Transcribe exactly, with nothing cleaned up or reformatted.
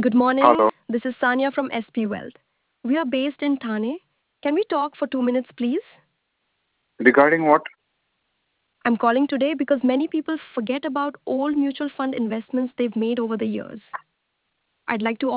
Good morning. Hello. This is Sanya from S P Wealth. We are based in Thane. Can we talk for two minutes, please? Regarding what? I'm calling today because many people forget about old mutual fund investments they've made over the years. I'd like to